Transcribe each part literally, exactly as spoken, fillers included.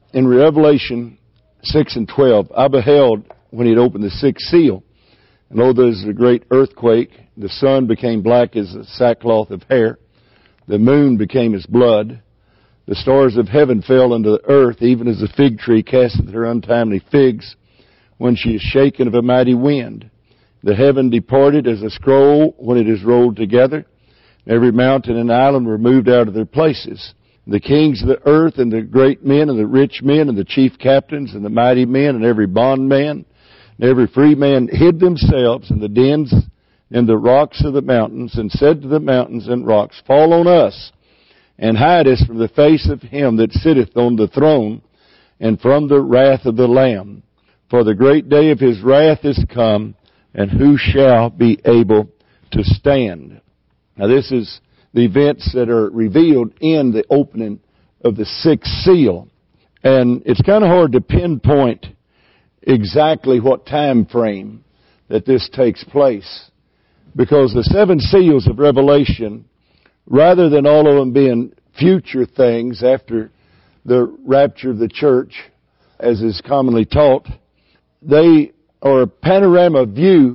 in Revelation six and twelve, I beheld when he had opened the sixth seal, and lo, there was a great earthquake. The sun became black as a sackcloth of hair. The moon became as blood. The stars of heaven fell into the earth, even as a fig tree casteth her untimely figs, when she is shaken of a mighty wind. The heaven departed as a scroll when it is rolled together. Every mountain and island were moved out of their places. The kings of the earth and the great men and the rich men and the chief captains and the mighty men and every bondman and every free man hid themselves in the dens and the rocks of the mountains, and said to the mountains and rocks, Fall on us, and hide us from the face of him that sitteth on the throne, and from the wrath of the Lamb. For the great day of his wrath is come, and who shall be able to stand? Now this is the events that are revealed in the opening of the sixth seal. And it's kind of hard to pinpoint exactly what time frame that this takes place, because the seven seals of Revelation, rather than all of them being future things after the rapture of the church, as is commonly taught, they are a panorama view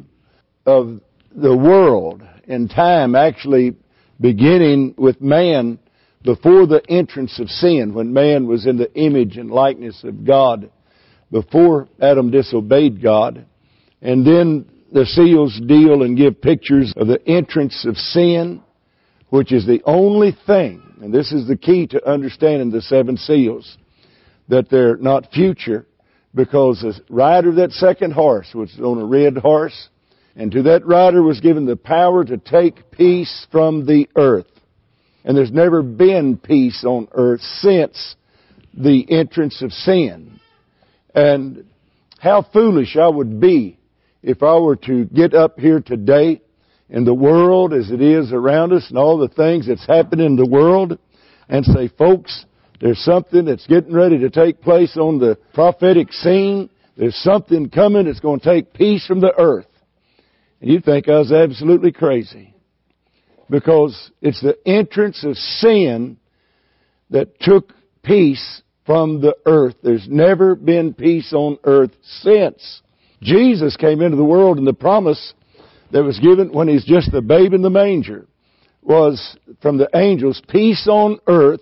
of the world in time, actually beginning with man before the entrance of sin, when man was in the image and likeness of God, before Adam disobeyed God. And then the seals deal and give pictures of the entrance of sin, which is the only thing, and this is the key to understanding the seven seals, that they're not future, because the rider of that second horse was on a red horse, and to that rider was given the power to take peace from the earth. And there's never been peace on earth since the entrance of sin. And how foolish I would be if I were to get up here today in the world as it is around us and all the things that's happening in the world and say, folks, there's something that's getting ready to take place on the prophetic scene. There's something coming that's going to take peace from the earth. And you'd think I was absolutely crazy, because it's the entrance of sin that took peace from the earth. There's never been peace on earth since. Jesus came into the world, and the promise that was given when He's just the babe in the manger was from the angels, peace on earth,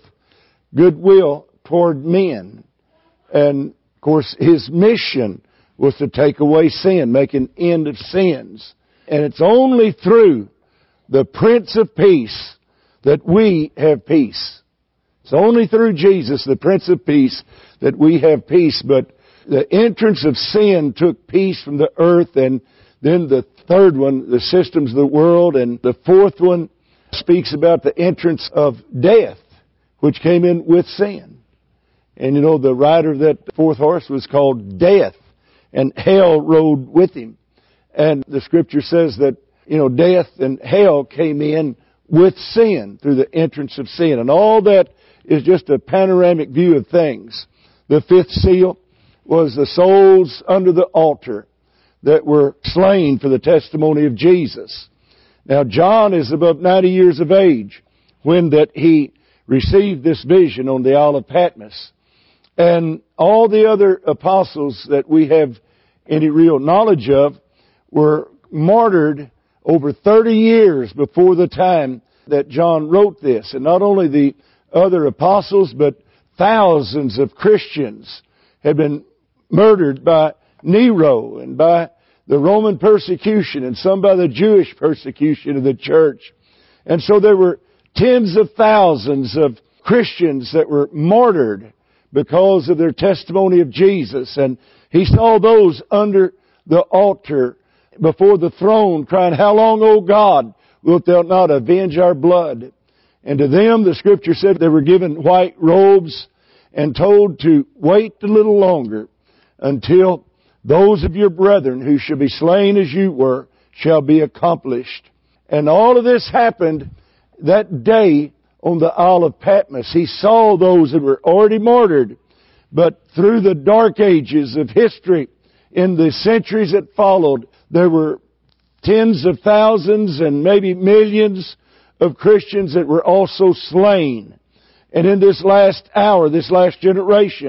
goodwill toward men. And of course His mission was to take away sin, make an end of sins. And it's only through the Prince of Peace that we have peace. It's only through Jesus, the Prince of Peace, that we have peace. But the entrance of sin took peace from the earth, and then the third one, the systems of the world, and the fourth one speaks about the entrance of death, which came in with sin. And you know, the rider of that fourth horse was called Death, and hell rode with him. And the Scripture says that, you know, death and hell came in with sin through the entrance of sin. And all that is just a panoramic view of things. The fifth seal was the souls under the altar that were slain for the testimony of Jesus. Now, John is about ninety years of age when that he received this vision on the Isle of Patmos. And all the other apostles that we have any real knowledge of were martyred over thirty years before the time that John wrote this. And not only the other apostles, but thousands of Christians had been murdered by Nero and by the Roman persecution, and some by the Jewish persecution of the church. And so there were tens of thousands of Christians that were martyred because of their testimony of Jesus. And he saw those under the altar before the throne crying, How long, O God, wilt thou not avenge our blood? And to them, the Scripture said, they were given white robes and told to wait a little longer until those of your brethren who shall be slain as you were shall be accomplished. And all of this happened that day on the Isle of Patmos. He saw those that were already martyred, but through the dark ages of history, in the centuries that followed, there were tens of thousands and maybe millions of Christians that were also slain. And in this last hour, this last generation,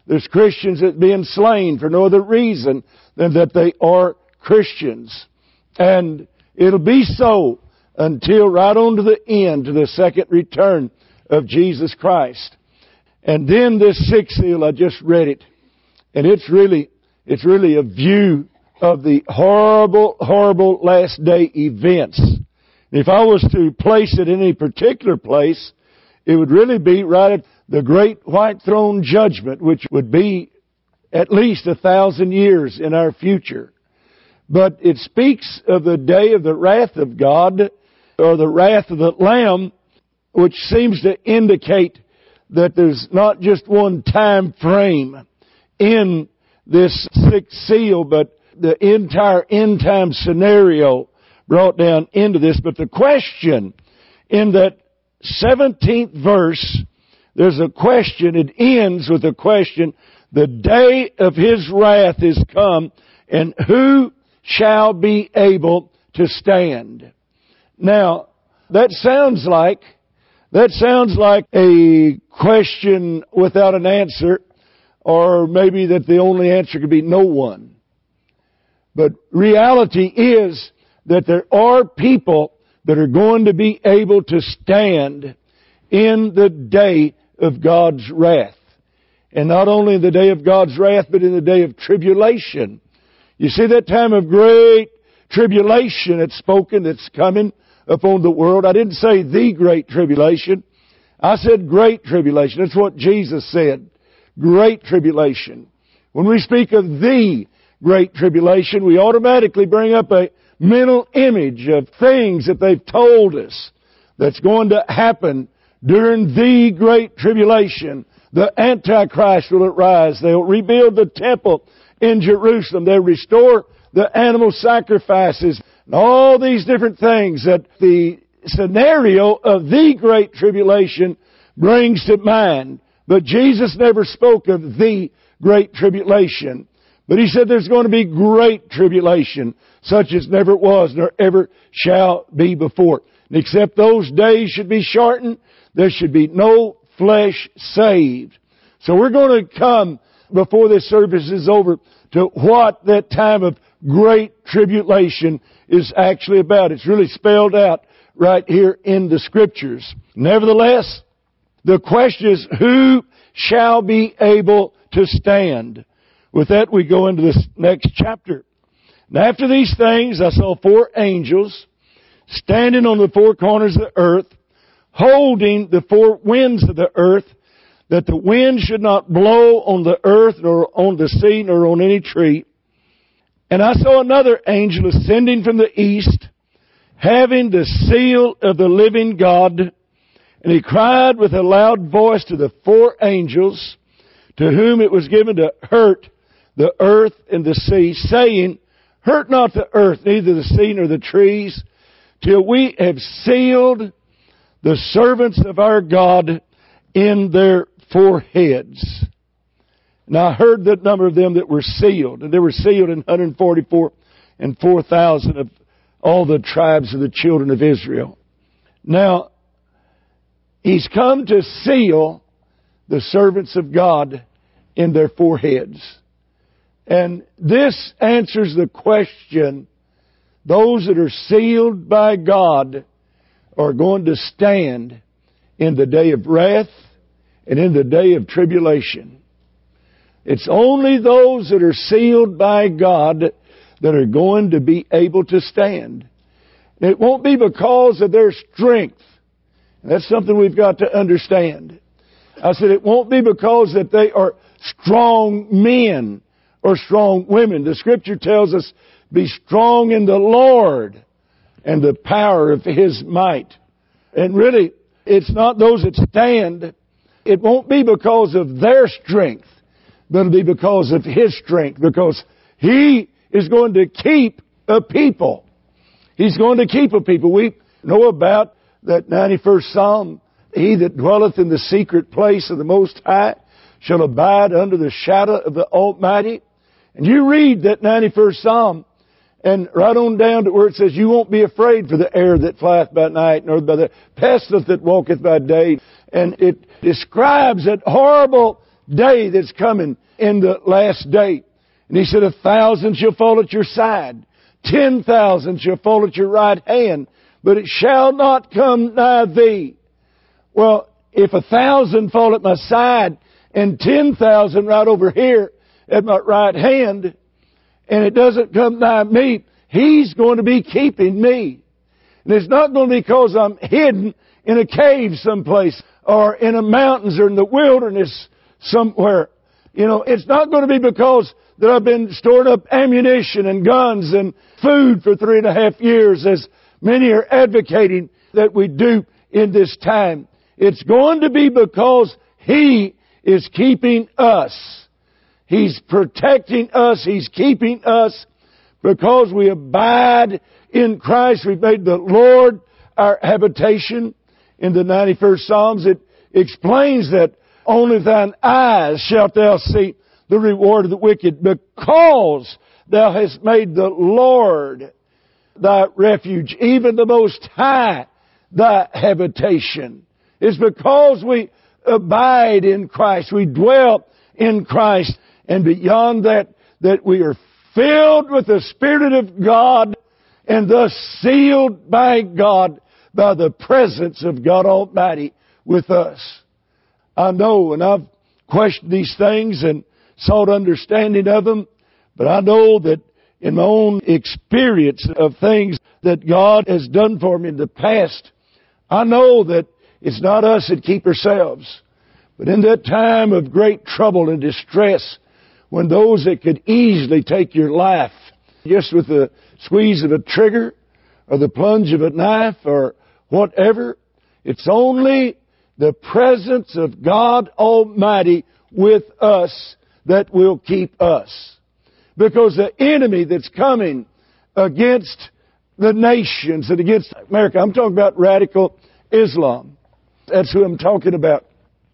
There's Christians that are being slain for no other reason than that they are Christians. And it'll be so until right on to the end, to the second return of Jesus Christ. And then this sixth seal, I just read it. And it's really, it's really a view of the horrible, horrible last day events. If I was to place it in any particular place, it would really be right at the great white throne judgment, which would be at least a thousand years in our future. But it speaks of the day of the wrath of God, or the wrath of the Lamb, which seems to indicate that there's not just one time frame in this sixth seal, but the entire end time scenario brought down into this. But the question in that seventeenth verse, there's a question. It ends with a question. The day of His wrath is come, and who shall be able to stand? Now, that sounds like, that sounds like a question without an answer, or maybe that the only answer could be no one. But reality is that there are people that are going to be able to stand in the day of God's wrath. And not only in the day of God's wrath, but in the day of tribulation. You see that time of great tribulation that's spoken, that's coming upon the world. I didn't say the great tribulation. I said great tribulation. That's what Jesus said. Great tribulation. When we speak of the great tribulation, we automatically bring up a mental image of things that they've told us that's going to happen during the great tribulation. The Antichrist will arise. They'll rebuild the temple in Jerusalem. They'll restore the animal sacrifices and all these different things that the scenario of the great tribulation brings to mind. But Jesus never spoke of the great tribulation. But He said there's going to be great tribulation, such as never was nor ever shall be before. And except those days should be shortened, there should be no flesh saved. So we're going to come, before this service is over, to what that time of great tribulation is actually about. It's really spelled out right here in the Scriptures. Nevertheless, the question is, who shall be able to stand? With that, we go into this next chapter. And after these things, I saw four angels standing on the four corners of the earth, holding the four winds of the earth, that the wind should not blow on the earth, nor on the sea, nor on any tree. And I saw another angel ascending from the east, having the seal of the living God. And he cried with a loud voice to the four angels, to whom it was given to hurt the earth and the sea, saying, hurt not the earth, neither the sea nor the trees, till we have sealed the servants of our God in their foreheads. Now I heard the number of them that were sealed, and they were sealed in one hundred forty-four and four thousand of all the tribes of the children of Israel. Now, He's come to seal the servants of God in their foreheads. And this answers the question, those that are sealed by God are going to stand in the day of wrath and in the day of tribulation. It's only those that are sealed by God that are going to be able to stand. It won't be because of their strength. That's something we've got to understand. I said it won't be because that they are strong men or strong women. The Scripture tells us, be strong in the Lord and the power of His might. And really, it's not those that stand. It won't be because of their strength, but it'll be because of His strength, because He is going to keep a people. He's going to keep a people. We know about that ninety-first Psalm, he that dwelleth in the secret place of the Most High shall abide under the shadow of the Almighty. And you read that ninety-first Psalm, and right on down to where it says, you won't be afraid for the air that flieth by night, nor by the pestilence that walketh by day. And it describes that horrible day that's coming in the last day. And he said, a thousand shall fall at your side, ten thousand shall fall at your right hand, but it shall not come nigh thee. Well, if a thousand fall at my side and ten thousand right over here at my right hand, and it doesn't come nigh me, He's going to be keeping me. And it's not going to be because I'm hidden in a cave someplace or in the mountains or in the wilderness somewhere. You know, it's not going to be because that I've been storing up ammunition and guns and food for three and a half years, as many are advocating that we do in this time. It's going to be because He is keeping us. He's protecting us. He's keeping us because we abide in Christ. We've made the Lord our habitation. In the ninety-first Psalms, it explains that only thine eyes shalt thou see the reward of the wicked, because thou hast made the Lord thy refuge, even the Most High thy habitation. It's because we abide in Christ, we dwell in Christ, and beyond that, that we are filled with the Spirit of God and thus sealed by God, by the presence of God Almighty with us. I know, and I've questioned these things and sought understanding of them, but I know that in my own experience of things that God has done for me in the past, I know that it's not us that keep ourselves. But in that time of great trouble and distress, when those that could easily take your life, just with the squeeze of a trigger, or the plunge of a knife, or whatever, it's only the presence of God Almighty with us that will keep us. Because the enemy that's coming against the nations and against America, I'm talking about radical Islam. That's who I'm talking about.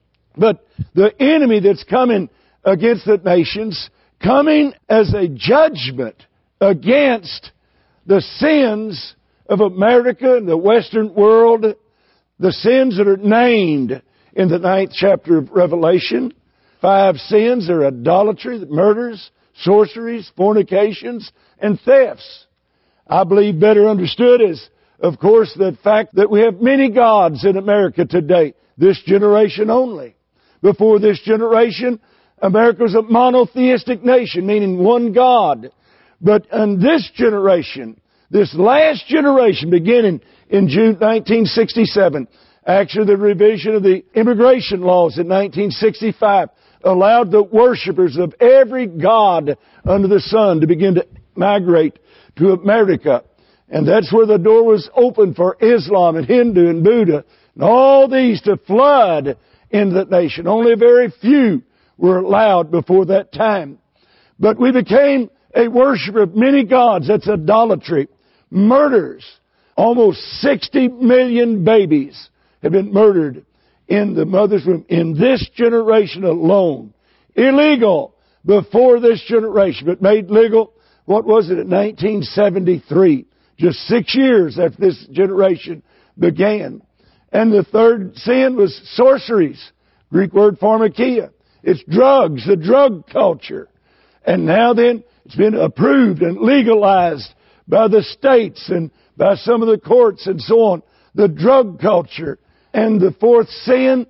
But the enemy that's coming against the nations, coming as a judgment against the sins of America and the Western world, the sins that are named in the ninth chapter of Revelation. Five sins are idolatry, murders, sorceries, fornications, and thefts. I believe better understood is, of course, the fact that we have many gods in America today, this generation only. Before this generation, America was a monotheistic nation, meaning one God. But in this generation, this last generation, beginning in June nineteen sixty-seven, actually the revision of the immigration laws in nineteen sixty-five, allowed the worshipers of every god under the sun to begin to migrate to America. And that's where the door was open for Islam and Hindu and Buddha and all these to flood into the nation. Only a very few were allowed before that time. But we became a worshiper of many gods. That's idolatry. Murders. Almost sixty million babies have been murdered in the mother's womb in this generation alone. Illegal before this generation, but made legal, what was it, in nineteen seventy-three, just six years after this generation began. And the third sin was sorceries, Greek word pharmakia. It's drugs, the drug culture. And now then, it's been approved and legalized by the states and by some of the courts and so on, the drug culture. And the fourth sin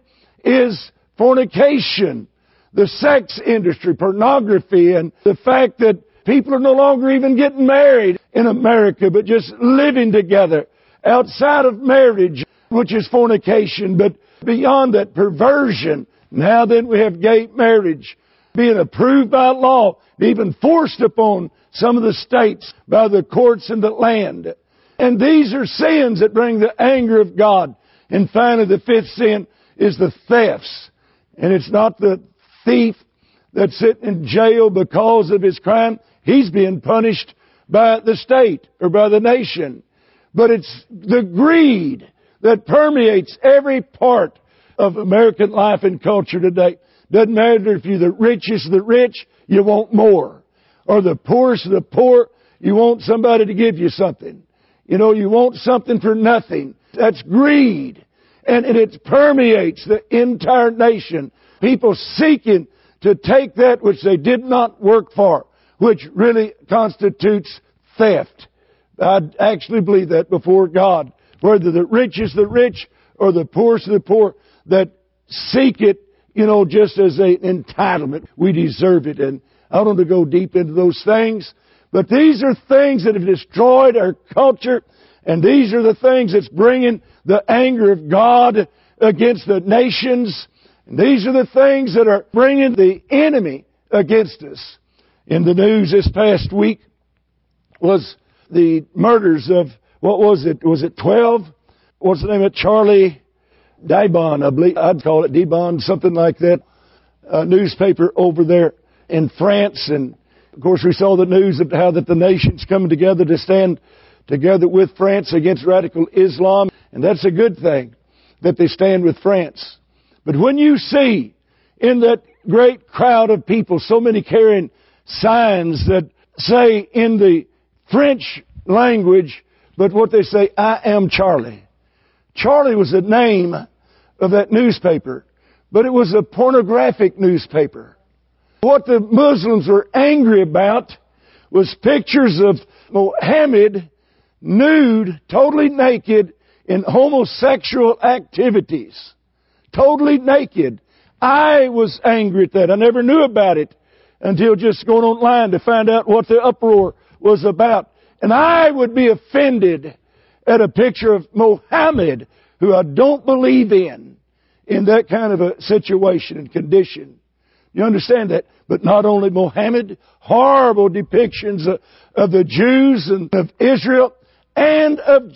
is fornication, the sex industry, pornography, and the fact that people are no longer even getting married in America, but just living together outside of marriage, which is fornication. But beyond that, perversion. Now then we have gay marriage being approved by law, even forced upon some of the states by the courts in the land. And these are sins that bring the anger of God. And finally, the fifth sin is the thefts. And it's not the thief that's sitting in jail because of his crime. He's being punished by the state or by the nation. But it's the greed that permeates every part of American life and culture today. Doesn't matter if you're the richest of the rich, you want more. Or the poorest of the poor, you want somebody to give you something. You know, you want something for nothing. That's greed. And, and it permeates the entire nation. People seeking to take that which they did not work for, which really constitutes theft. I actually believe that before God. Whether the rich is the rich or the poor is the poor, that seek it, you know, just as an entitlement. We deserve it. And I don't want to go deep into those things. But these are things that have destroyed our culture. And these are the things that's bringing the anger of God against the nations. And these are the things that are bringing the enemy against us. In the news this past week was the murders of, what was it? Was it twelve? What's the name of it? Charlie Dibon, I believe. I'd call it Dibon, something like that. A newspaper over there in France. And, of course, we saw the news of how that the nation's coming together to stand together with France against radical Islam. And that's a good thing, that they stand with France. But when you see in that great crowd of people, so many carrying signs that say in the French language, but what they say, I am Charlie. Charlie was the name of that newspaper, but it was a pornographic newspaper. What the Muslims were angry about was pictures of Muhammad nude, totally naked, in homosexual activities. Totally naked. I was angry at that. I never knew about it until just going online to find out what the uproar was about. And I would be offended at a picture of Muhammad, who I don't believe in, in that kind of a situation and condition. You understand that? But not only Muhammad, horrible depictions of, of the Jews and of Israel and of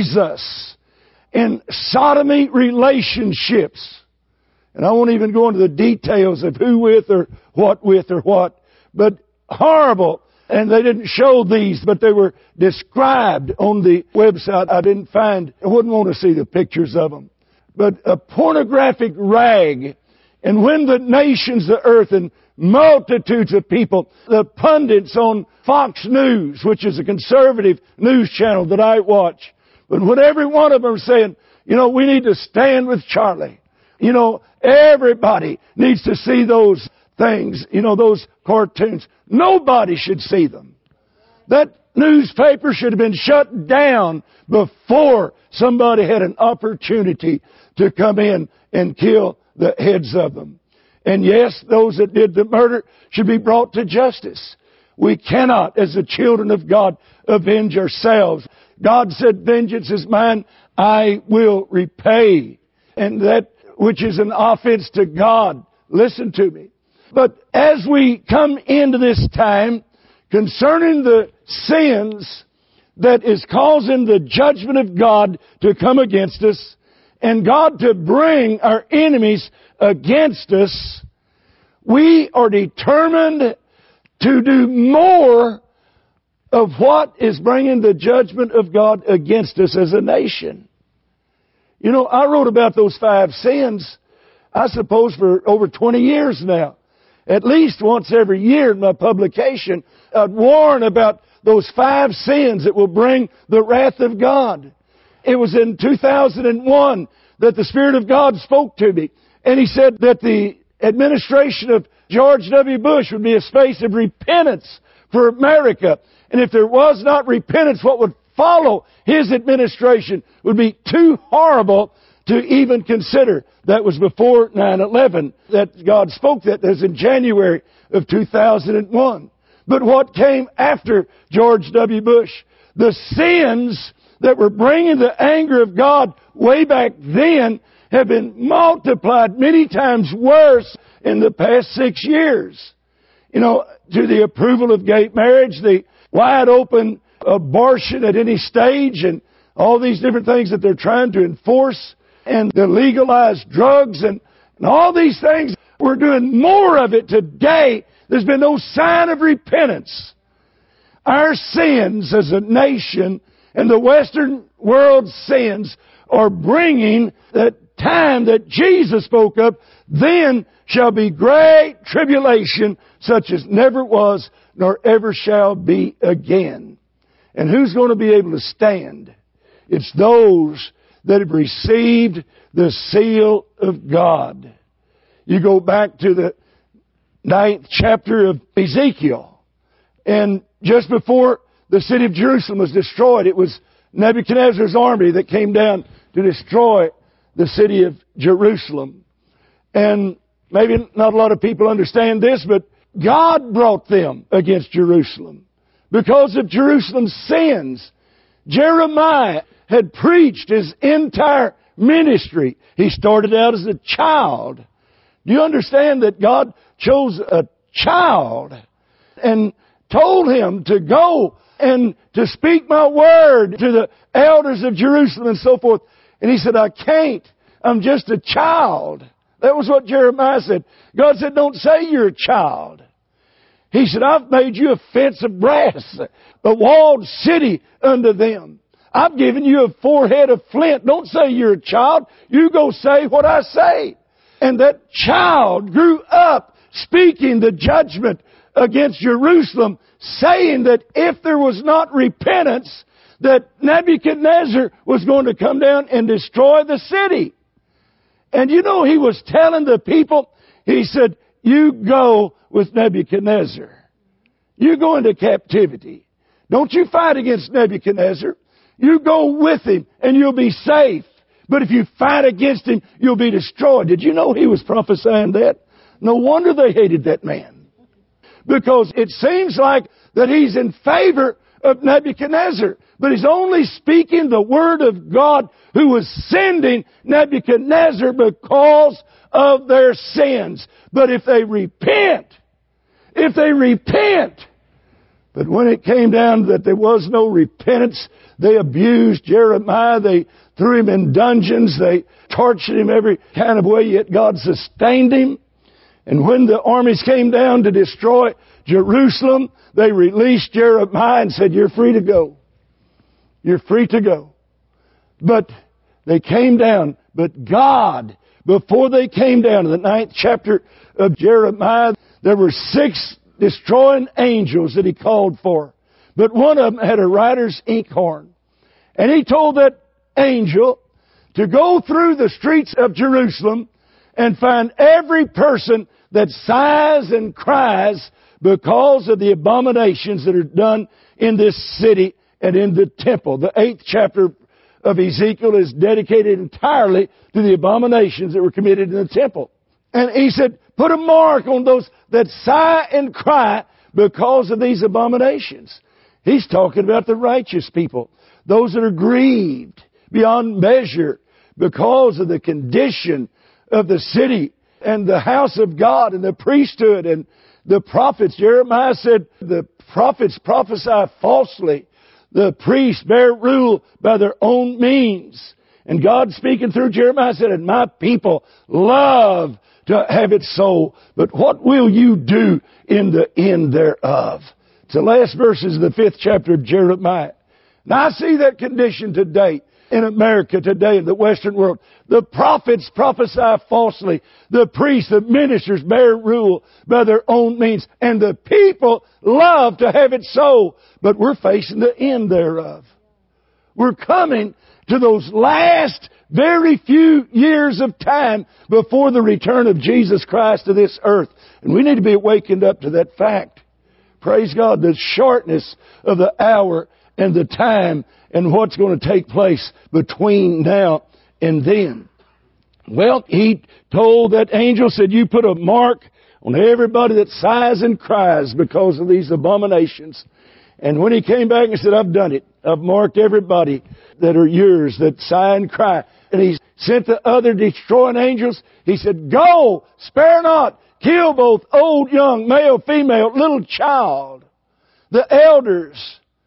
Jesus in sodomy relationships. And I won't even go into the details of who with or what with or what, but horrible. And they didn't show these, but they were described on the website. I didn't find, I wouldn't want to see the pictures of them. But a pornographic rag. And when the nations of the earth and multitudes of people, the pundits on Fox News, which is a conservative news channel that I watch, but when every one of them are saying, you know, we need to stand with Charlie. You know, everybody needs to see those things, you know, those cartoons. Nobody should see them. That newspaper should have been shut down before somebody had an opportunity to come in and kill the heads of them. And yes, those that did the murder should be brought to justice. We cannot, as the children of God, avenge ourselves. God said, vengeance is mine, I will repay. And that which is an offense to God, listen to me. But as we come into this time, concerning the sins that is causing the judgment of God to come against us, and God to bring our enemies against us, we are determined to do more of what is bringing the judgment of God against us as a nation. You know, I wrote about those five sins, I suppose, for over twenty years now. At least once every year in my publication, I'd warn about those five sins that will bring the wrath of God. It was in two thousand one that the Spirit of God spoke to me. And He said that the administration of George W. Bush would be a space of repentance for America. And if there was not repentance, what would follow his administration would be too horrible to even consider. That was before nine eleven that God spoke that. That was in January of two thousand one. But what came after George W. Bush? The sins that were bringing the anger of God way back then have been multiplied many times worse in the past six years. You know, to the approval of gay marriage, the wide open abortion at any stage, and all these different things that they're trying to enforce, and the legalized drugs, and, and all these things. We're doing more of it today. There's been no sign of repentance. Our sins as a nation and the Western world's sins are bringing that time that Jesus spoke of. Then shall be great tribulation, such as never was, nor ever shall be again. And who's going to be able to stand? It's those that have received the seal of God. You go back to the ninth chapter of Ezekiel. And just before the city of Jerusalem was destroyed, it was Nebuchadnezzar's army that came down to destroy the city of Jerusalem. And maybe not a lot of people understand this, but God brought them against Jerusalem because of Jerusalem's sins. Jeremiah had preached his entire ministry. He started out as a child. Do you understand that God chose a child and told him to go and to speak my word to the elders of Jerusalem and so forth? And he said, I can't. I'm just a child. That was what Jeremiah said. God said, don't say you're a child. He said, I've made you a fence of brass, a walled city unto them. I've given you a forehead of flint. Don't say you're a child. You go say what I say. And that child grew up speaking the judgment against Jerusalem, saying that if there was not repentance, that Nebuchadnezzar was going to come down and destroy the city. And you know, he was telling the people, he said, you go with Nebuchadnezzar. You go into captivity. Don't you fight against Nebuchadnezzar. You go with him and you'll be safe. But if you fight against him, you'll be destroyed. Did you know he was prophesying that? No wonder they hated that man. Because it seems like that he's in favor of Nebuchadnezzar. But he's only speaking the word of God, who was sending Nebuchadnezzar because of their sins. But if they repent, if they repent, but when it came down that there was no repentance, they abused Jeremiah. They threw him in dungeons. They tortured him every kind of way, yet God sustained him. And when the armies came down to destroy Jerusalem, they released Jeremiah and said, you're free to go. You're free to go. But they came down. But God, before they came down to the ninth chapter of Jeremiah, there were six destroying angels that he called for. But one of them had a rider's inkhorn. And he told that angel to go through the streets of Jerusalem and find every person that sighs and cries because of the abominations that are done in this city and in the temple. The eighth chapter of Ezekiel is dedicated entirely to the abominations that were committed in the temple. And he said, put a mark on those that sigh and cry because of these abominations. He's talking about the righteous people, those that are grieved beyond measure because of the condition of the city and the house of God and the priesthood and the prophets. Jeremiah said the prophets prophesy falsely. The priests bear rule by their own means. And God, speaking through Jeremiah, said, and my people love to have it so. But what will you do in the end thereof? It's the last verses of the fifth chapter of Jeremiah. Now I see that condition today in America today, in the Western world. The prophets prophesy falsely. The priests, the ministers bear rule by their own means. And the people love to have it so. But we're facing the end thereof. We're coming to those last very few years of time before the return of Jesus Christ to this earth. And we need to be awakened up to that fact. Praise God, the shortness of the hour and the time and what's going to take place between now and then. Well, he told that angel, said, you put a mark on everybody that sighs and cries because of these abominations. And when he came back and said, I've done it. I've marked everybody that are yours that sigh and cry. And he sent the other destroying angels. He said, go, spare not, kill both old, young, male, female, little child, the elders.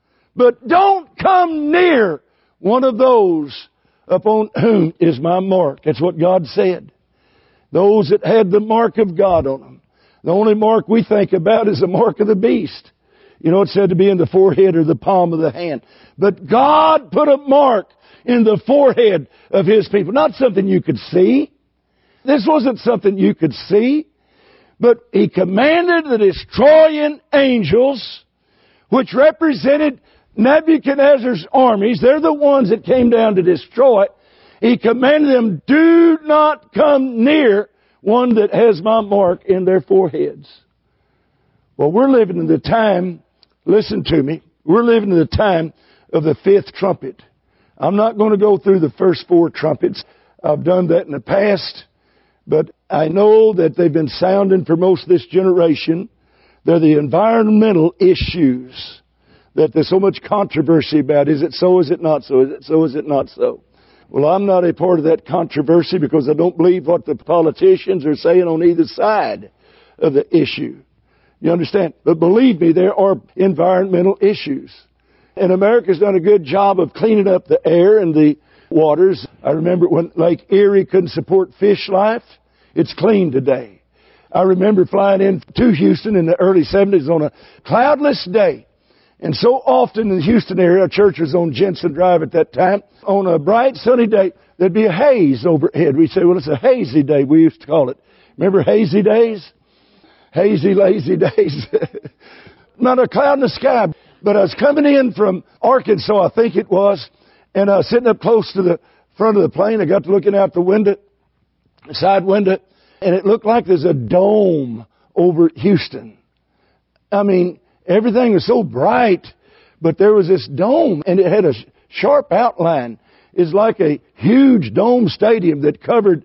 But don't come near one of those upon whom is my mark. That's what God said. Those that had the mark of God on them. The only mark we think about is the mark of the beast. You know, it's said to be in the forehead or the palm of the hand. But God put a mark in the forehead of His people. Not something you could see. This wasn't something you could see. But He commanded the destroying angels, which represented Nebuchadnezzar's armies. They're the ones that came down to destroy it. He commanded them, do not come near one that has my mark in their foreheads. Well, we're living in the time, listen to me, we're living in the time of the fifth trumpet. I'm not going to go through the first four trumpets. I've done that in the past. But I know that they've been sounding for most of this generation. They're the environmental issues that there's so much controversy about. Is it so? Is it not so? Is it so? Is it not so? Well, I'm not a part of that controversy because I don't believe what the politicians are saying on either side of the issue. You understand? But believe me, there are environmental issues. And America's done a good job of cleaning up the air and the waters. I remember when Lake Erie couldn't support fish life. It's clean today. I remember flying in to Houston in the early seventies on a cloudless day. And so often in the Houston area, our church was on Jensen Drive at that time. On a bright sunny day, there'd be a haze overhead. We'd say, well, it's a hazy day, we used to call it. Remember hazy days? Hazy, lazy days. Not a cloud in the sky. But I was coming in from Arkansas, I think it was, and I was sitting up close to the front of the plane. I got to looking out the window, the side window, and it looked like there's a dome over Houston. I mean, everything was so bright, but there was this dome, and it had a sharp outline. It's like a huge dome stadium that covered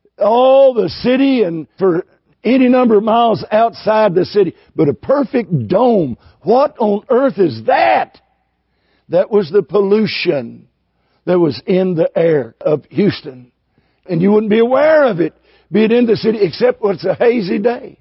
all the city and for any number of miles outside the city, but a perfect dome. What on earth is that? That was the pollution that was in the air of Houston. And you wouldn't be aware of it, be it in the city, except when it's a hazy day.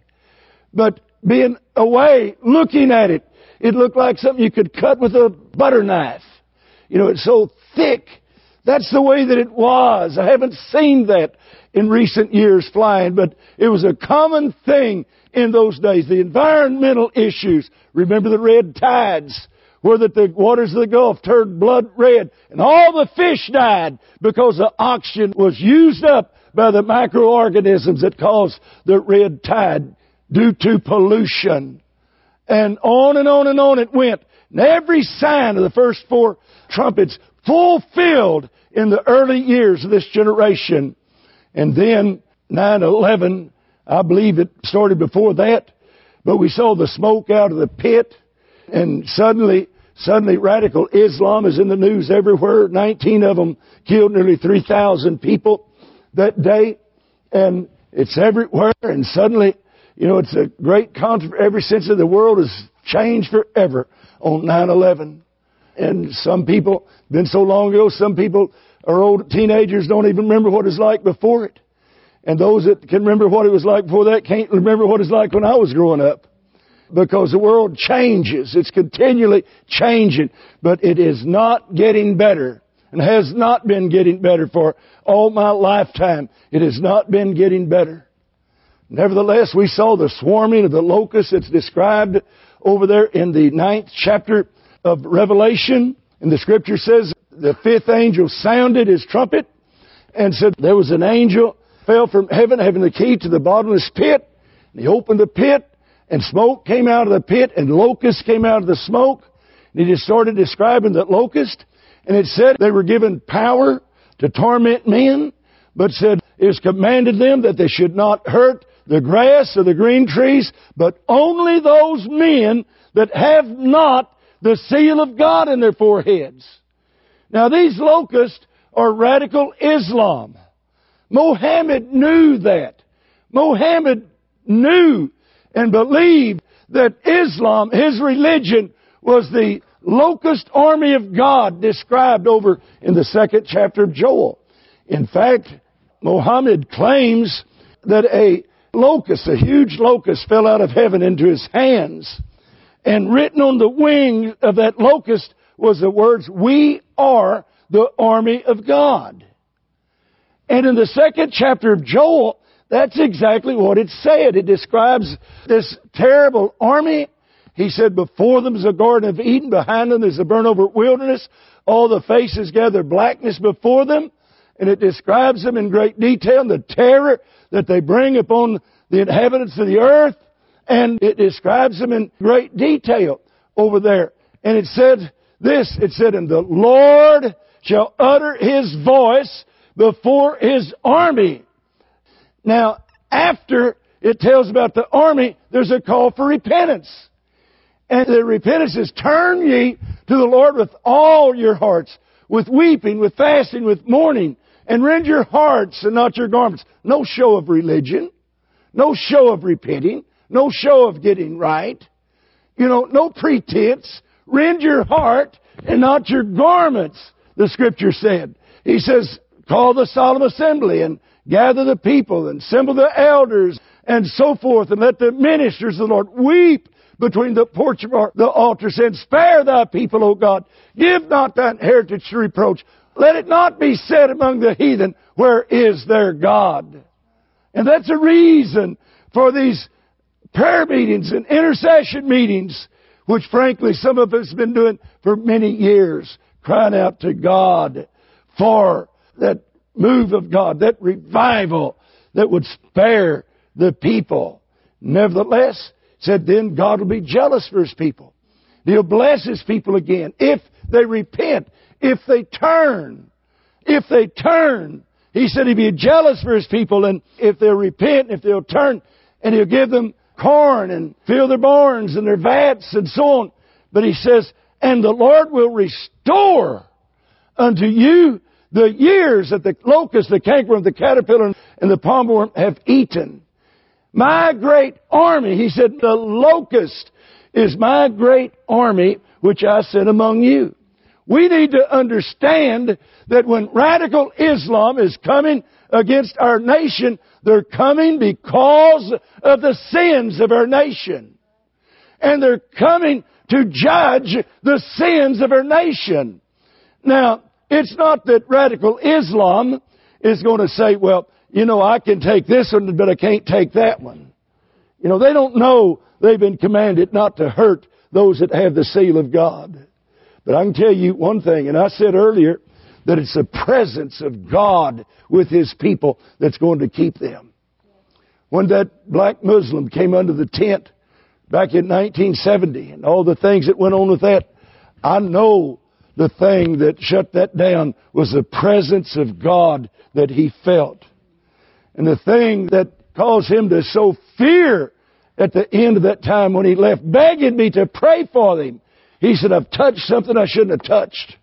But being away, looking at it, it looked like something you could cut with a butter knife. You know, it's so thick. That's the way that it was. I haven't seen that in recent years flying, but it was a common thing in those days. The environmental issues. Remember the red tides, where that the waters of the Gulf turned blood red, and all the fish died because the oxygen was used up by the microorganisms that caused the red tide due to pollution. And on and on and on it went. And every sign of the first four trumpets fulfilled in the early years of this generation. And then nine eleven, I believe it started before that, but we saw the smoke out of the pit, and suddenly, suddenly radical Islam is in the news everywhere. nineteen of them killed nearly three thousand people that day, and it's everywhere, and suddenly, you know, it's a great controversy. Every sense of the world has changed forever on nine eleven. And some people, been so long ago, some people are old teenagers, don't even remember what it was like before it. And those that can remember what it was like before that can't remember what it was like when I was growing up. Because the world changes. It's continually changing. But it is not getting better. And has not been getting better for all my lifetime. It has not been getting better. Nevertheless, we saw the swarming of the locusts that's described over there in the ninth chapter of Revelation. And the scripture says the fifth angel sounded his trumpet and said there was an angel fell from heaven having the key to the bottomless pit. And he opened the pit and smoke came out of the pit and locusts came out of the smoke. And he just started describing the locust. And it said they were given power to torment men, but said it was commanded them that they should not hurt the grass or the green trees, but only those men that have not the seal of God in their foreheads. Now these locusts are radical Islam. Mohammed knew that. Mohammed knew and believed that Islam, his religion, was the locust army of God described over in the second chapter of Joel. In fact, Mohammed claims that a locust, a huge locust, fell out of heaven into his hands. And written on the wing of that locust was the words, "We are the army of God." And in the second chapter of Joel, that's exactly what it said. It describes this terrible army. He said, before them is a garden of Eden, behind them is a burnt over wilderness. All the faces gather blackness before them. And it describes them in great detail, the terror that they bring upon the inhabitants of the earth. And it describes them in great detail over there. And it said this, it said, and the Lord shall utter His voice before His army. Now, after it tells about the army, there's a call for repentance. And the repentance is, turn ye to the Lord with all your hearts, with weeping, with fasting, with mourning, and rend your hearts and not your garments. No show of religion. No show of repenting. No show of getting right. You know, no pretense. Rend your heart and not your garments, the Scripture said. He says, call the solemn assembly and gather the people and assemble the elders and so forth, and let the ministers of the Lord weep between the porch of the altar, saying, spare thy people, O God. Give not thine heritage to reproach. Let it not be said among the heathen, where is their God? And that's a reason for these prayer meetings and intercession meetings, which frankly some of us have been doing for many years, crying out to God for that move of God, that revival that would spare the people. Nevertheless, said then God will be jealous for His people. He'll bless His people again if they repent, if they turn. If they turn, He said He'd be jealous for His people, and if they'll repent, if they'll turn, and He'll give them corn and fill their barns and their vats and so on. But He says, and the Lord will restore unto you the years that the locust, the cankerworm, the caterpillar, and the palmerworm have eaten. My great army, He said, the locust is my great army which I sent among you. We need to understand that when radical Islam is coming against our nation, they're coming because of the sins of our nation. And they're coming to judge the sins of our nation. Now, it's not that radical Islam is going to say, well, you know, I can take this one, but I can't take that one. You know, they don't know they've been commanded not to hurt those that have the seal of God. But I can tell you one thing, and I said earlier that it's the presence of God with His people that's going to keep them. When that black Muslim came under the tent back in nineteen seventy and all the things that went on with that, I know the thing that shut that down was the presence of God that he felt. And the thing that caused him to sow fear at the end of that time when he left, begging me to pray for him. He said, I've touched something I shouldn't have touched.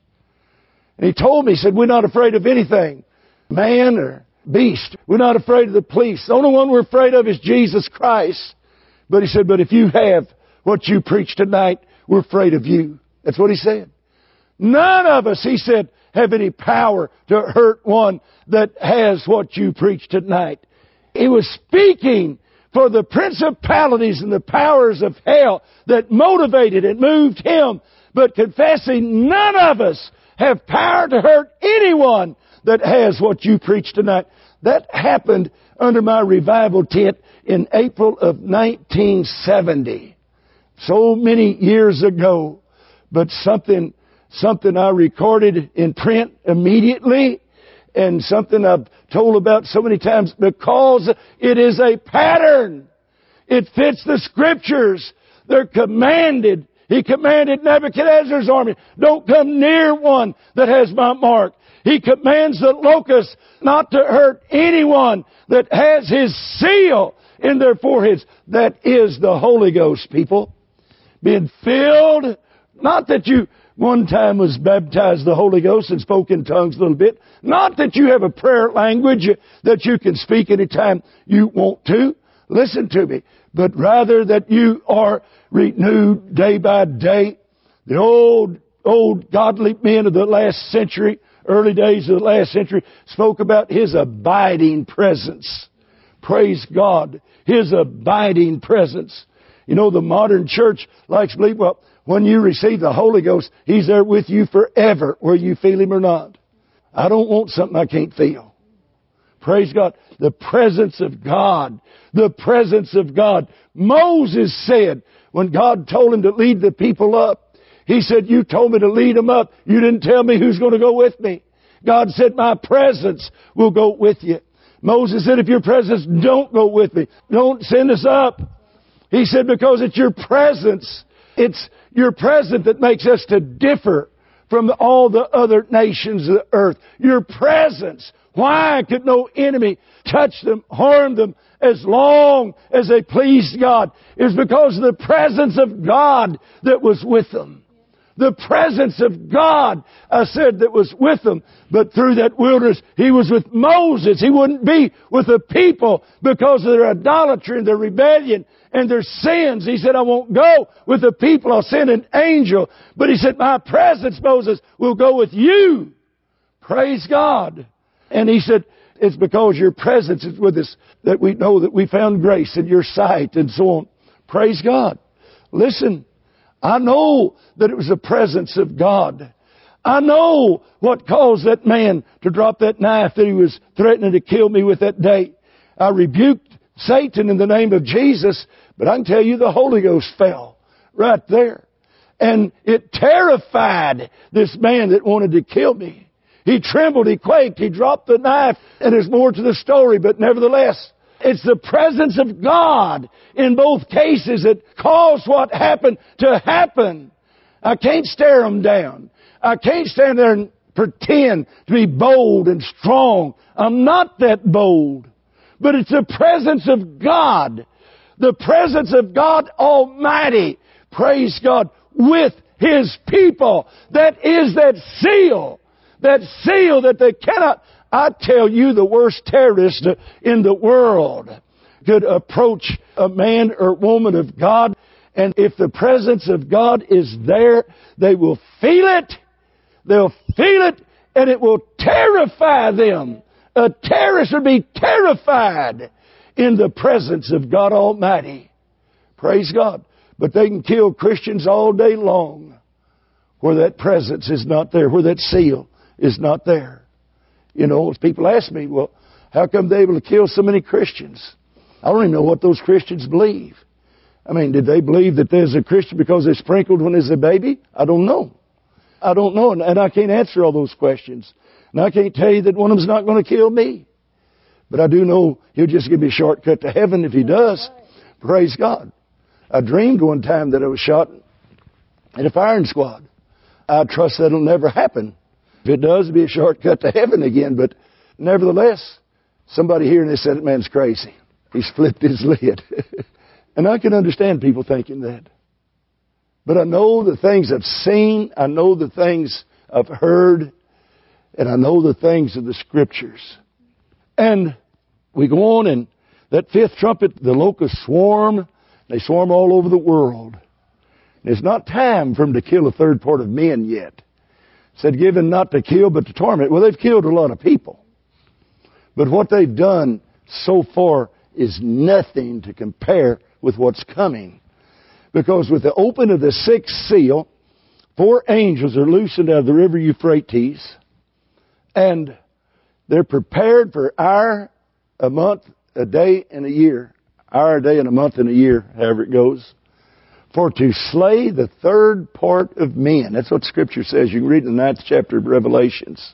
And he told me, he said, we're not afraid of anything, man or beast. We're not afraid of the police. The only one we're afraid of is Jesus Christ. But he said, but if you have what you preach tonight, we're afraid of you. That's what he said. None of us, he said, have any power to hurt one that has what you preach tonight. He was speaking for the principalities and the powers of hell that motivated and moved him, but confessing none of us have power to hurt anyone that has what you preach tonight. That happened under my revival tent in April of nineteen seventy. So many years ago, but something something I recorded in print immediately, and something I've told about so many times, because it is a pattern. It fits the Scriptures. They're commanded. He commanded Nebuchadnezzar's army, don't come near one that has my mark. He commands the locusts not to hurt anyone that has His seal in their foreheads. That is the Holy Ghost, people. Being filled, not that you one time was baptized the Holy Ghost and spoke in tongues a little bit. Not that you have a prayer language that you can speak anytime you want to. Listen to me. But rather that you are renewed day by day. The old, old godly men of the last century, early days of the last century, spoke about His abiding presence. Praise God. His abiding presence. You know, the modern church likes to believe, well, when you receive the Holy Ghost, He's there with you forever, whether you feel Him or not. I don't want something I can't feel. Praise God. The presence of God. The presence of God. Moses said, when God told him to lead the people up, he said, you told me to lead them up. You didn't tell me who's going to go with me. God said, my presence will go with you. Moses said, if your presence don't go with me, don't send us up. He said, because it's your presence. It's your presence that makes us to differ from all the other nations of the earth. Your presence. Why could no enemy touch them, harm them, as long as they pleased God? It was because of the presence of God that was with them. The presence of God, I said, that was with them. But through that wilderness, He was with Moses. He wouldn't be with the people because of their idolatry and their rebellion and their sins. He said, I won't go with the people. I'll send an angel. But He said, my presence, Moses, will go with you. Praise God. And He said, it's because your presence is with us that we know that we found grace in your sight and so on. Praise God. Listen. I know that it was the presence of God. I know what caused that man to drop that knife that he was threatening to kill me with that day. I rebuked Satan in the name of Jesus, but I can tell you the Holy Ghost fell right there. And it terrified this man that wanted to kill me. He trembled, he quaked, he dropped the knife, and there's more to the story, but nevertheless, it's the presence of God in both cases that caused what happened to happen. I can't stare them down. I can't stand there and pretend to be bold and strong. I'm not that bold. But it's the presence of God. The presence of God Almighty. Praise God. With His people. That is that seal. That seal that they cannot... I tell you, the worst terrorist in the world could approach a man or woman of God, and if the presence of God is there, they will feel it. They'll feel it, and it will terrify them. A terrorist would be terrified in the presence of God Almighty. Praise God. But they can kill Christians all day long where that presence is not there, where that seal is not there. You know, if people ask me, well, how come they're able to kill so many Christians? I don't even know what those Christians believe. I mean, did they believe that there's a Christian because they're sprinkled when there's a baby? I don't know. I don't know, and I can't answer all those questions. And I can't tell you that one of them's not going to kill me. But I do know He'll just give me a shortcut to heaven if He does. Praise God. I dreamed one time that I was shot at a firing squad. I trust that'll never happen. If it does, it'll be a shortcut to heaven again. But nevertheless, somebody here and they said, that man's crazy. He's flipped his lid. And I can understand people thinking that. But I know the things I've seen. I know the things I've heard. And I know the things of the Scriptures. And we go on, and that fifth trumpet, the locusts swarm. They swarm all over the world. And it's not time for them to kill a third part of men yet. Said given not to kill but to torment. Well, they've killed a lot of people. But what they've done so far is nothing to compare with what's coming. Because with the opening of the sixth seal, four angels are loosened out of the river Euphrates. And they're prepared for hour, a month, a day, and a year. Hour, a day, and a month, and a year, however it goes. For to slay the third part of men. That's what Scripture says. You can read in the ninth chapter of Revelations.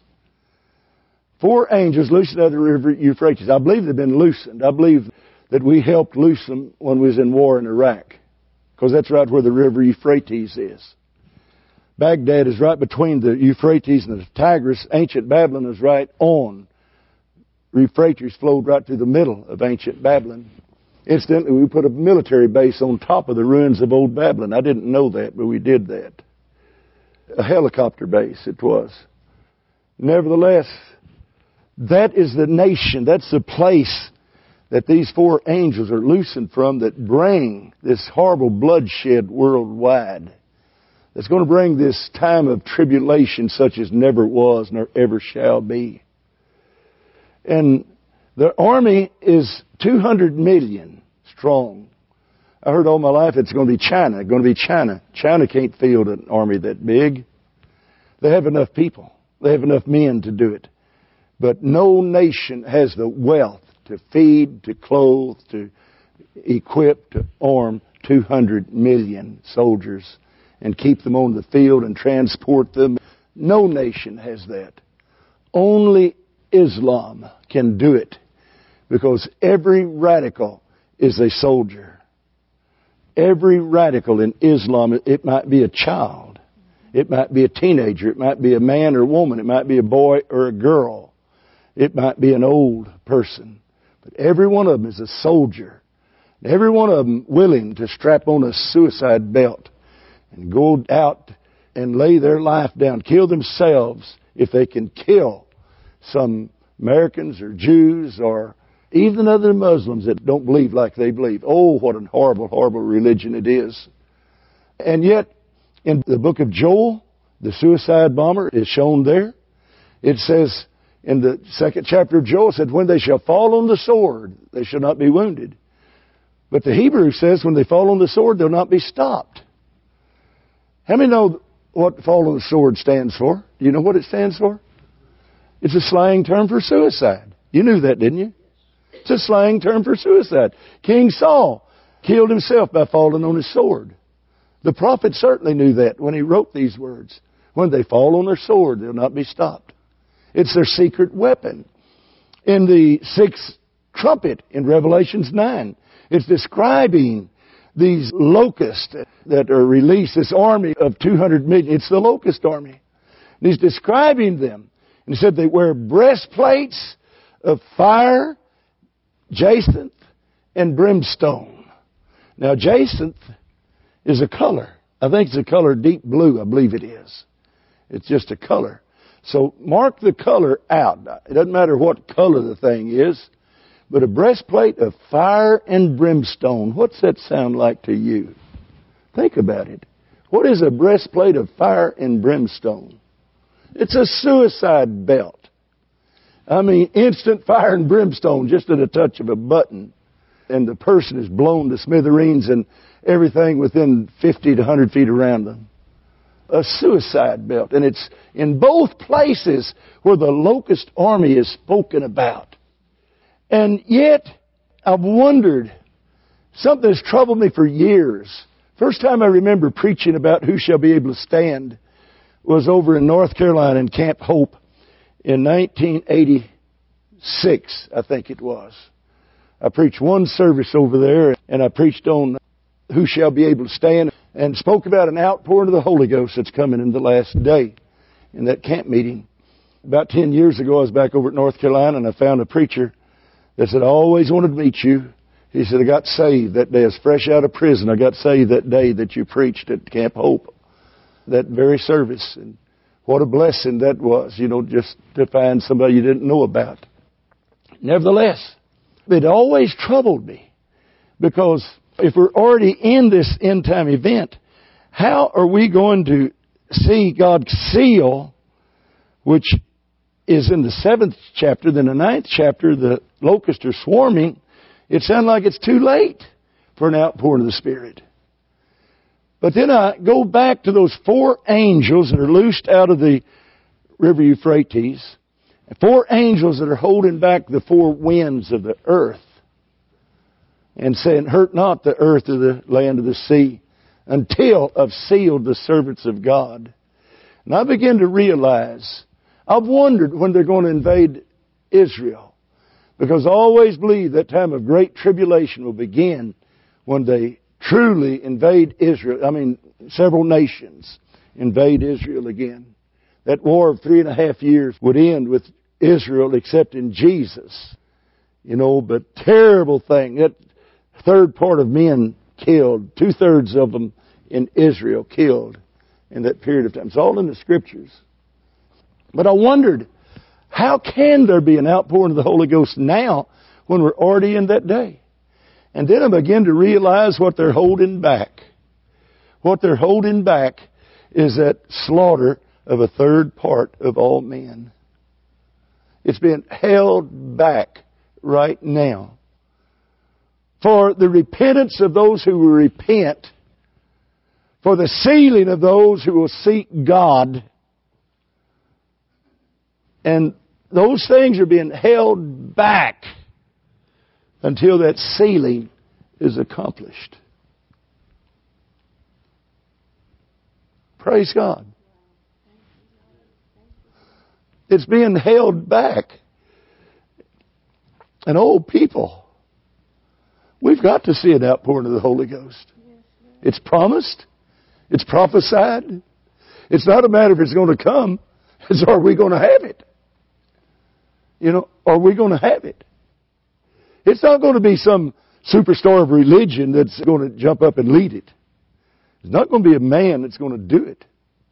Four angels loosened out of the river Euphrates. I believe they've been loosened. I believe that we helped loose them when we was in war in Iraq. Because that's right where the river Euphrates is. Baghdad is right between the Euphrates and the Tigris. Ancient Babylon is right on. Euphrates flowed right through the middle of ancient Babylon. Incidentally, we put a military base on top of the ruins of old Babylon. I didn't know that, but we did that. A helicopter base it was. Nevertheless, that is the nation, that's the place that these four angels are loosened from that bring this horrible bloodshed worldwide. That's going to bring this time of tribulation such as never was nor ever shall be. And the army is two hundred million strong. I heard all my life it's going to be China. It's going to be China. China can't field an army that big. They have enough people. They have enough men to do it. But no nation has the wealth to feed, to clothe, to equip, to arm two hundred million soldiers and keep them on the field and transport them. No nation has that. Only Islam can do it. Because every radical is a soldier. Every radical in Islam, it might be a child. It might be a teenager. It might be a man or a woman. It might be a boy or a girl. It might be an old person. But every one of them is a soldier. Every one of them willing to strap on a suicide belt and go out and lay their life down, kill themselves if they can kill some Americans or Jews or even other Muslims that don't believe like they believe. Oh, what a horrible, horrible religion it is. And yet, in the book of Joel, the suicide bomber is shown there. It says in the second chapter of Joel, it said, when they shall fall on the sword, they shall not be wounded. But the Hebrew says when they fall on the sword, they'll not be stopped. How many know what fall on the sword stands for? Do you know what it stands for? It's a slang term for suicide. You knew that, didn't you? It's a slang term for suicide. King Saul killed himself by falling on his sword. The prophet certainly knew that when he wrote these words. When they fall on their sword, they'll not be stopped. It's their secret weapon. In the sixth trumpet in Revelations nine, it's describing these locusts that are released, this army of two hundred million. It's the locust army. And he's describing them. And he said they wear breastplates of fire, jacinth, and brimstone. Now, jacinth is a color. I think it's a color deep blue, I believe it is. It's just a color. So mark the color out. It doesn't matter what color the thing is. But a breastplate of fire and brimstone, what's that sound like to you? Think about it. What is a breastplate of fire and brimstone? It's a suicide belt. I mean, instant fire and brimstone just at a touch of a button. And the person is blown to smithereens and everything within fifty to one hundred feet around them. A suicide belt. And it's in both places where the locust army is spoken about. And yet, I've wondered, something that's troubled me for years. First time I remember preaching about who shall be able to stand was over in North Carolina in Camp Hope in nineteen eighty-six, I think it was. I preached one service over there, and I preached on who shall be able to stand and spoke about an outpouring of the Holy Ghost that's coming in the last day in that camp meeting. About ten years ago, I was back over at North Carolina, and I found a preacher that said, I always wanted to meet you. He said, I got saved that day. I was fresh out of prison. I got saved that day that you preached at Camp Hope, that very service. And what a blessing that was, you know, just to find somebody you didn't know about. Nevertheless, it always troubled me because if we're already in this end time event, how are we going to see God's seal, which is in the seventh chapter, then the ninth chapter, the locusts are swarming. It sounds like it's too late for an outpouring of the Spirit. But then I go back to those four angels that are loosed out of the river Euphrates. Four angels that are holding back the four winds of the earth. And saying, hurt not the earth or the land or the sea until I've sealed the servants of God. And I begin to realize, I've wondered when they're going to invade Israel. Because I always believe that time of great tribulation will begin when they truly invade Israel. I mean, several nations invade Israel again. That war of three and a half years would end with Israel accepting Jesus. You know, but terrible thing. That third part of men killed. Two-thirds of them in Israel killed in that period of time. It's all in the Scriptures. But I wondered, how can there be an outpouring of the Holy Ghost now when we're already in that day? And then I began to realize what they're holding back. What they're holding back is that slaughter of a third part of all men. It's being held back right now. For the repentance of those who will repent, for the sealing of those who will seek God. And those things are being held back until that sealing is accomplished. Praise God. It's being held back. And oh, people, we've got to see an outpouring of the Holy Ghost. It's promised. It's prophesied. It's not a matter if it's going to come. It's are we going to have it? You know, are we going to have it? It's not going to be some superstar of religion that's going to jump up and lead it. It's not going to be a man that's going to do it.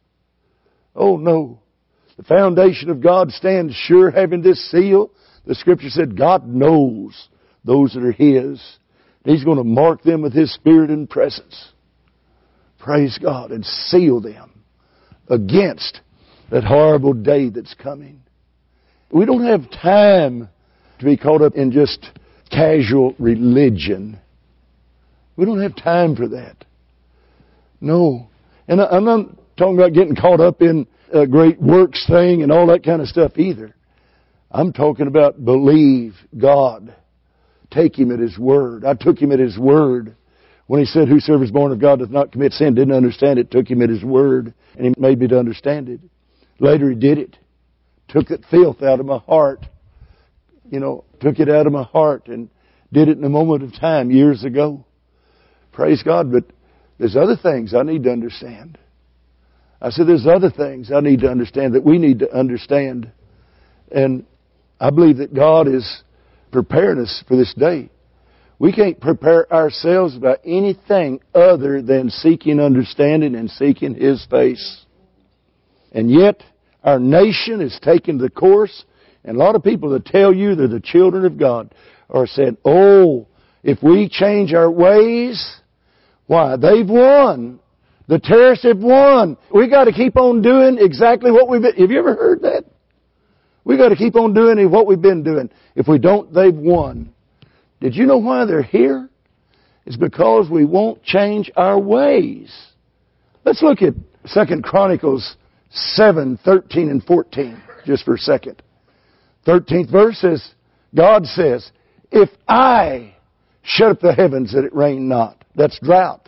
Oh no. The foundation of God stands sure, having this seal. The Scripture said God knows those that are His. He's going to mark them with His Spirit and presence. Praise God. And seal them against that horrible day that's coming. We don't have time to be caught up in just casual religion. We don't have time for that. No. And I'm not talking about getting caught up in a great works thing and all that kind of stuff either. I'm talking about believe God. Take Him at His word. I took Him at His word. When He said, whosoever is born of God doth not commit sin, didn't understand it, took Him at His word, and He made me to understand it. Later He did it. Took that filth out of my heart. You know, took it out of my heart and did it in a moment of time years ago. Praise God, but there's other things I need to understand. I said there's other things I need to understand that we need to understand. And I believe that God is preparing us for this day. We can't prepare ourselves by anything other than seeking understanding and seeking His face. And yet, our nation is taking the course, and a lot of people that tell you they're the children of God are saying, oh, if we change our ways, why, they've won. The terrorists have won. We got to keep on doing exactly what we've been. Have you ever heard that? We got to keep on doing what we've been doing. If we don't, they've won. Did you know why they're here? It's because we won't change our ways. Let's look at Second Chronicles seven, thirteen and fourteen, just for a second. thirteenth verse says, God says, if I shut up the heavens that it rain not, that's drought.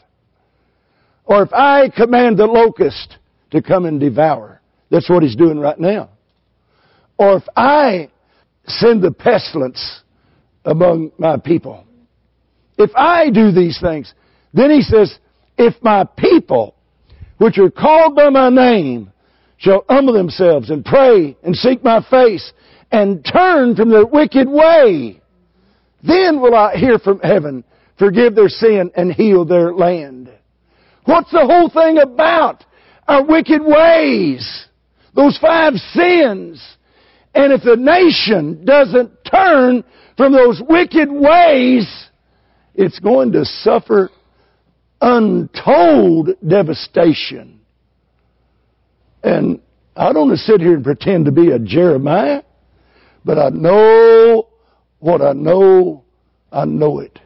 Or if I command the locust to come and devour, that's what He's doing right now. Or if I send the pestilence among my people, if I do these things, then He says, if my people, which are called by my name, shall humble themselves and pray and seek my face and turn from their wicked way, then will I hear from heaven, forgive their sin and heal their land. What's the whole thing about? Our wicked ways. Those five sins. And if the nation doesn't turn from those wicked ways, it's going to suffer untold devastation. And I don't want to sit here and pretend to be a Jeremiah, but I know what I know, I know it.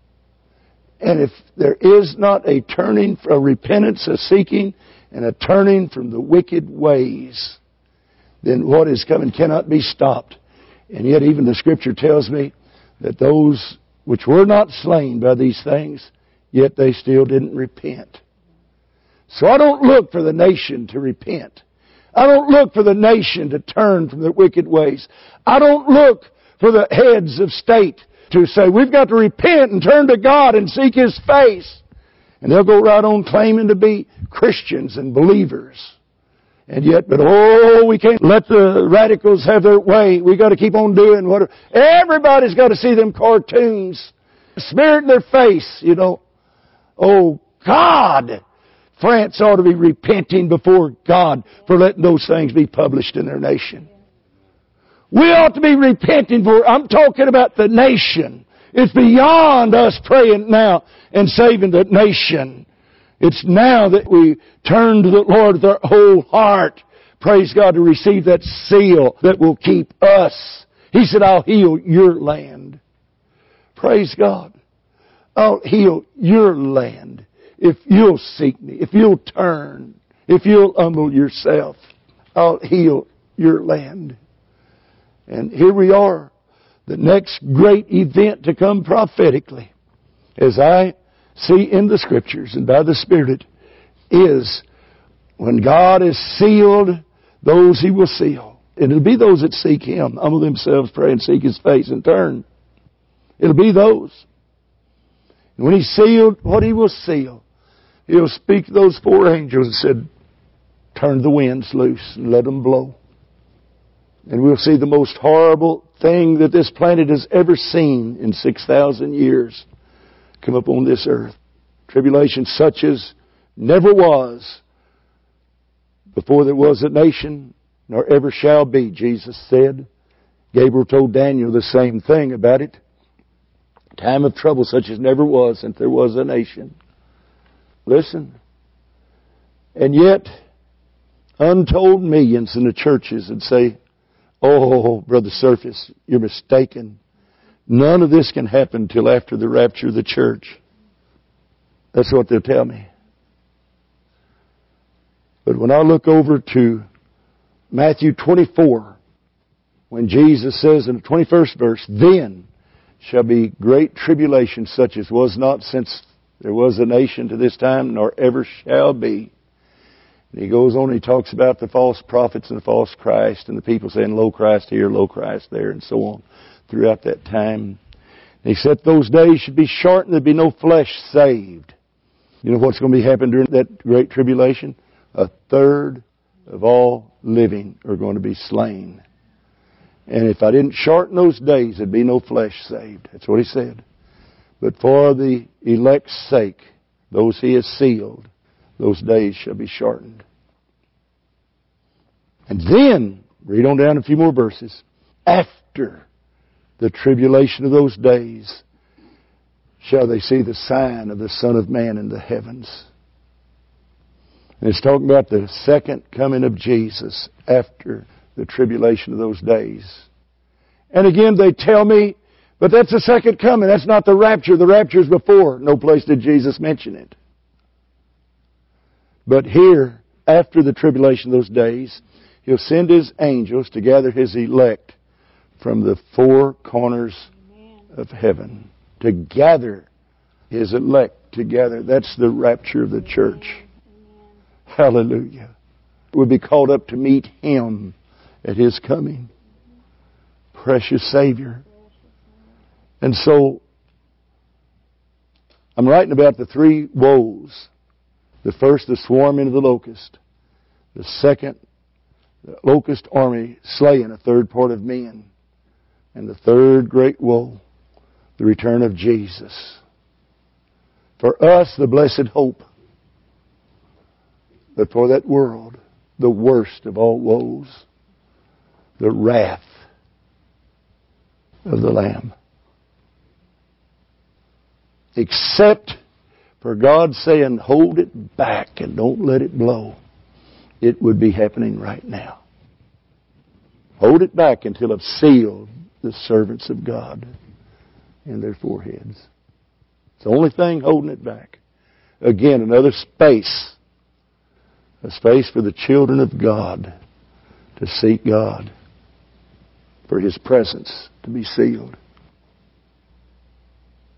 And if there is not a turning, a repentance, a seeking, and a turning from the wicked ways, then what is coming cannot be stopped. And yet even the Scripture tells me that those which were not slain by these things, yet they still didn't repent. So I don't look for the nation to repent. I don't look for the nation to turn from their wicked ways. I don't look for the heads of state to say, we've got to repent and turn to God and seek His face. And they'll go right on claiming to be Christians and believers. And yet, but oh, we can't let the radicals have their way. We've got to keep on doing whatever. Everybody's got to see them cartoons. Smear it in their face, you know. Oh, God! France ought to be repenting before God for letting those things be published in their nation. We ought to be repenting for, I'm talking about the nation. It's beyond us praying now and saving the nation. It's now that we turn to the Lord with our whole heart. Praise God, to receive that seal that will keep us. He said, I'll heal your land. Praise God. I'll heal your land. If you'll seek me, if you'll turn, if you'll humble yourself, I'll heal your land. And here we are, the next great event to come prophetically, as I see in the Scriptures and by the Spirit, is when God has sealed those He will seal. And it'll be those that seek Him, humble themselves, pray and seek His face and turn. It'll be those. And when He's sealed what He will seal, He'll speak to those four angels and said, turn the winds loose and let them blow. And we'll see the most horrible thing that this planet has ever seen in six thousand years come up on this earth. Tribulation such as never was before there was a nation, nor ever shall be, Jesus said. Gabriel told Daniel the same thing about it. Time of trouble such as never was since there was a nation. Listen. And yet, untold millions in the churches would say, oh, Brother Surface, you're mistaken. None of this can happen till after the rapture of the church. That's what they'll tell me. But when I look over to Matthew twenty-four, when Jesus says in the twenty-first verse, then shall be great tribulation such as was not since there was a nation to this time, nor ever shall be. And he goes on and he talks about the false prophets and the false Christ and the people saying, low Christ here, low Christ there, and so on throughout that time. And he said those days should be shortened, there'd be no flesh saved. You know what's going to be happening during that great tribulation? A third of all living are going to be slain. And if I didn't shorten those days, there'd be no flesh saved. That's what he said. But for the elect's sake, those he has sealed, those days shall be shortened. And then, read on down a few more verses. After the tribulation of those days, shall they see the sign of the Son of Man in the heavens. And it's talking about the second coming of Jesus after the tribulation of those days. And again, they tell me, but that's the second coming. That's not the rapture. The rapture is before. No place did Jesus mention it. But here, after the tribulation of those days, He'll send His angels to gather His elect from the four corners of heaven. To gather His elect together. That's the rapture of the church. Hallelujah. We'll be called up to meet Him at His coming. Precious Savior. And so, I'm writing about the three woes. The first, the swarming of the locust. The second, the locust army slaying a third part of men. And the third great woe, the return of Jesus. For us, the blessed hope. But for that world, the worst of all woes, the wrath of the Lamb. Except for God saying, hold it back and don't let it blow. It would be happening right now. Hold it back until I've sealed the servants of God in their foreheads. It's the only thing holding it back. Again, another space. A space for the children of God to seek God. For His presence to be sealed.